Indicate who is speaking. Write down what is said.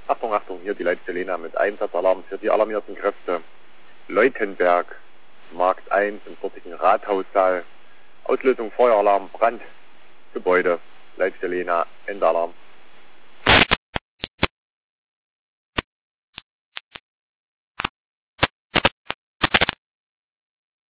Speaker 1: Achtung, Achtung, hier die Leitstelle Lena mit Einsatzalarm für die alarmierten Kräfte. Leutenberg, Markt 1 im dortigen Rathaussaal. Auslösung Feueralarm, Brand, Gebäude, Leitstelle Lena, Endalarm.